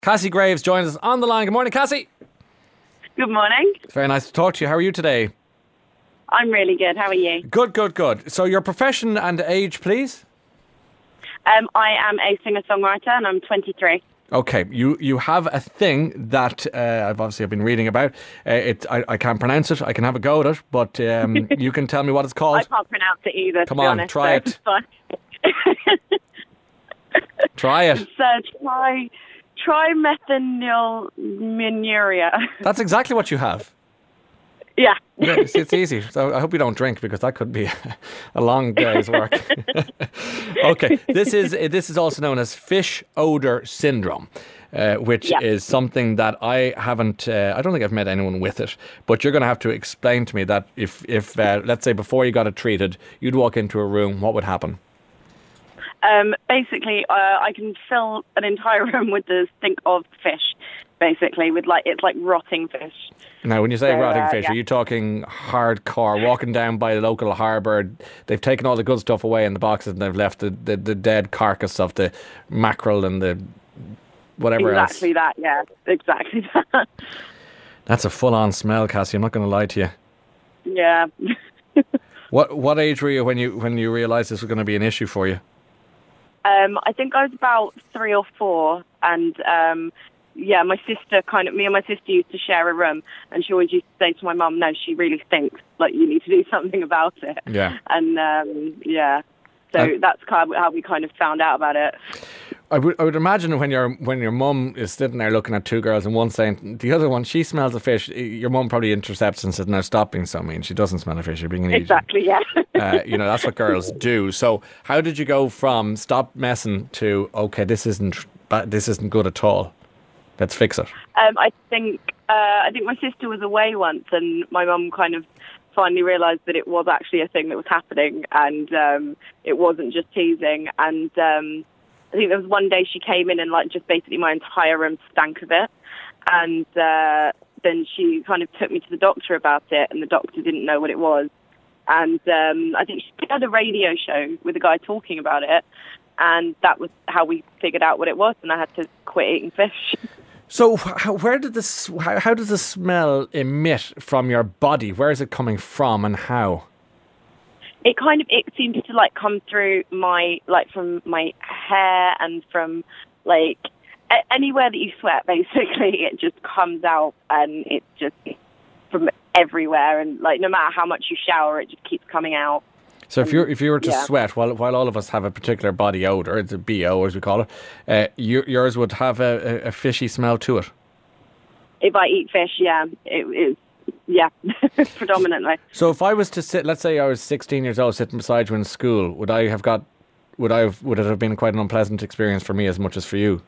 Cassie Graves joins us on the line. Good morning, Cassie. Good morning. It's very nice to talk to you. How are you today? I'm really good. How are you? Good. So your profession and age, please? I am a singer-songwriter and I'm 23. Okay, you have a thing that I've been reading about. I can't pronounce it. I can have a go at it, but you can tell me what it's called. I can't pronounce it either. Come on, try it. Try it. So trimethylminuria. That's exactly what you have. Yeah. Yeah, it's easy. So I hope you don't drink because that could be a long day's work. Okay, this is also known as fish odor syndrome, which is something that I haven't. I don't think I've met anyone with it. But you're going to have to explain to me that if let's say before you got it treated, you'd walk into a room, what would happen? Basically, I can fill an entire room with the stink of fish. Basically, it's like rotting fish. Now, when you say rotting fish, are you talking hardcore, walking down by the local harbour? They've taken all the good stuff away in the boxes and they've left the dead carcass of the mackerel and the whatever else. Exactly that, yeah. Exactly that. That's a full-on smell, Cassie. I'm not going to lie to you. Yeah. What age were you when you realised this was going to be an issue for you? I think I was about 3 or 4, and my sister me and my sister used to share a room, and she always used to say to my mum, "No, she really stinks. Like, you need to do something about it." Yeah. And so that's kind of how we kind of found out about it. I would imagine when your mum is sitting there looking at two girls and one saying the other one, she smells a fish, your mum probably intercepts and says, "Now stop being so mean. She doesn't smell a fish. You're being an idiot." Exactly, yeah. That's what girls do. So how did you go from stop messing to, okay, this isn't good at all, let's fix it? I think my sister was away once, and my mum kind of finally realised that it was actually a thing that was happening, and it wasn't just teasing. And I think there was one day she came in and just basically my entire room stank of it. And then she kind of took me to the doctor about it, and the doctor didn't know what it was. And I think she had a radio show with a guy talking about it, and that was how we figured out what it was, and I had to quit eating fish. So how does the smell emit from your body? Where is it coming from and how? It seems to come through from my hair and from anywhere that you sweat. Basically, it just comes out, and it's just from everywhere. And no matter how much you shower, it just keeps coming out. So if you were to sweat, while all of us have a particular body odour, it's a BO as we call it, yours would have a fishy smell to it. If I eat fish, yeah, it is. Yeah, predominantly. So if I was to sit, let's say I was 16 years old, sitting beside you in school, would it have been quite an unpleasant experience for me as much as for you?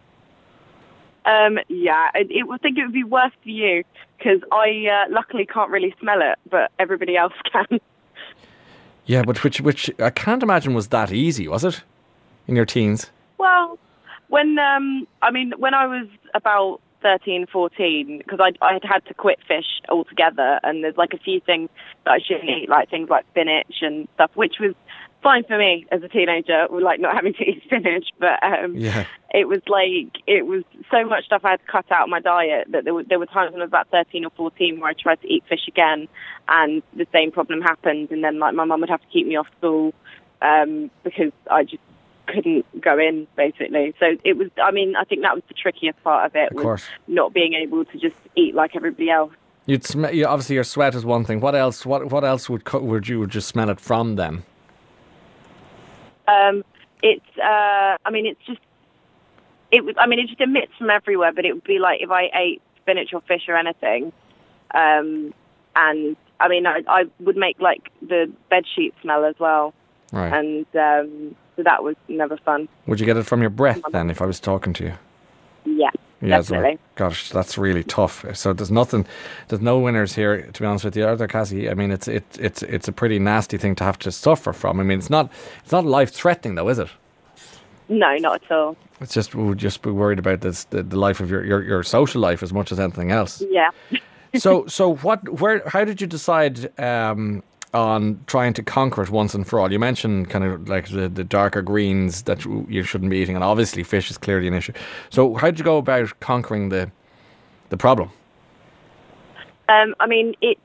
Yeah, I think it would be worse for you because I luckily can't really smell it, but everybody else can. Yeah, but which I can't imagine was that easy, was it? In your teens? Well, when I was about 13, 14, because I had to quit fish altogether, and there's a few things that I shouldn't eat, like things like spinach and stuff, which was fine for me as a teenager, not having to eat spinach, but it was so much stuff I had to cut out of my diet that there were times when I was about 13 or 14 where I tried to eat fish again, and the same problem happened, and then my mum would have to keep me off school because I just couldn't go in, basically. So it was, I think that was the trickiest part of it, of course, not being able to just eat like everybody else. Obviously your sweat is one thing. What else would you just smell it from then? It just emits from everywhere, but it would be like if I ate spinach or fish or anything. And I would make the bed sheet smell as well. Right. And so that was never fun. Would you get it from your breath then if I was talking to you? Yeah, definitely. Gosh, that's really tough. So there's no winners here, to be honest with you, are there, Cassie? It's a pretty nasty thing to have to suffer from. It's not life-threatening though, is it? No, not at all. It's just, we'll just be worried about the life of your social life as much as anything else. Yeah. So how did you decide on trying to conquer it once and for all? You mentioned kind of like the darker greens that you shouldn't be eating, and obviously fish is clearly an issue. So how did you go about conquering the problem? I mean, it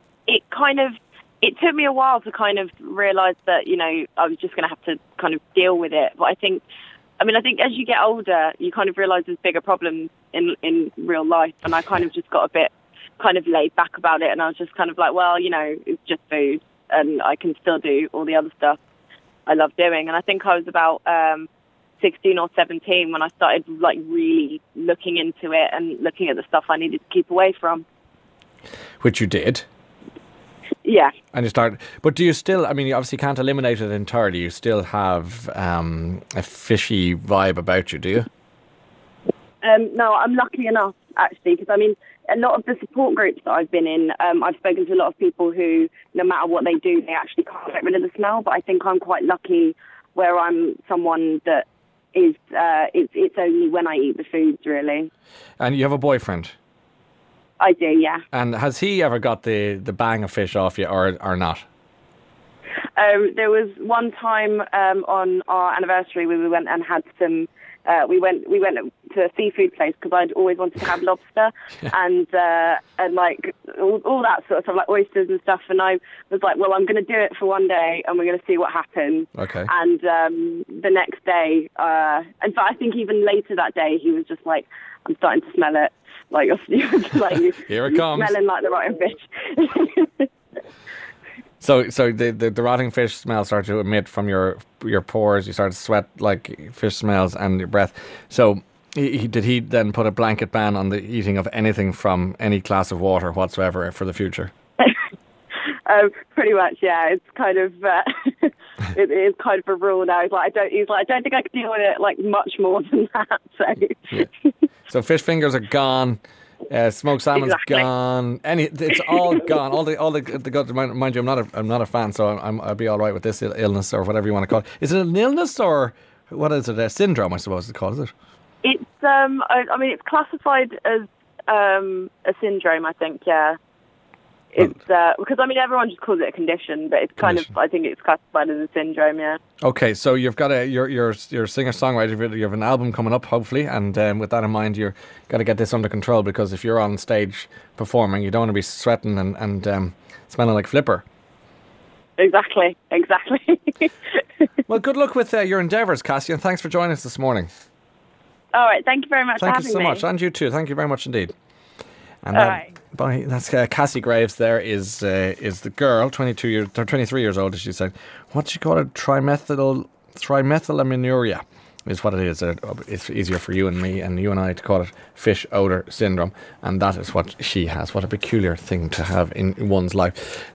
took me a while to kind of realise that, you know, I was just going to have to kind of deal with it. But I think as you get older, you kind of realise there's bigger problems in real life. And I kind of just got a bit kind of laid back about it. And I was just kind of like, well, you know, it's just food and I can still do all the other stuff I love doing. And I think I was about 16 or 17 when I started like really looking into it and looking at the stuff I needed to keep away from. Which you did. Yeah. And you started, but do you still, I mean, you obviously can't eliminate it entirely. You still have a fishy vibe about you, do you? No, I'm lucky enough, actually, because I mean, a lot of the support groups that I've been in, I've spoken to a lot of people who, no matter what they do, they actually can't get rid of the smell. But I think I'm quite lucky where I'm someone that is, it's only when I eat the foods, really. And you have a boyfriend? I do, yeah. And has he ever got the bang of fish off you or not? There was one time on our anniversary where we went and had some. We went to a seafood place because I'd always wanted to have lobster and like all that sort of stuff, like oysters and stuff. And I was like, well, I'm going to do it for one day and we're going to see what happens. Okay. And the next day, in fact, I think even later that day, he was just like, I'm starting to smell it. Like you're like here it comes, smelling like the rotten fish. So the rotting fish smell started to emit from your pores. You started to sweat like fish smells and your breath. So did he then put a blanket ban on the eating of anything from any class of water whatsoever for the future? Pretty much, yeah. It's kind of it is kind of a rule now. I don't think I can deal with it like much more than that. So, yeah. So fish fingers are gone. Smoked salmon's gone. It's all gone. All the mind you, I'm not a fan, so I'll be all right with this illness or whatever you want to call it. Is it an illness or what is it? A syndrome, I suppose it's called, is it? It's I mean, it's classified as a syndrome, I think. Yeah. It's because I mean everyone just calls it a condition, but it's kind of, I think it's classified as a syndrome. Yeah. Okay, so you've got you're a singer-songwriter. You have an album coming up, hopefully, and with that in mind, you're got to get this under control because if you're on stage performing, you don't want to be sweating and smelling like Flipper. Exactly. Well, good luck with your endeavours, Cassie, and thanks for joining us this morning. All right, thank you very much. Thank for you so much, and you too. Thank you very much indeed. And all right. That's Cassie Graves. There is the girl, 23 years old, as she said. What do you call it? Trimethylamine is what it is. It's easier for you and me and you and I to call it fish odour syndrome, and that is what she has. What a peculiar thing to have in one's life.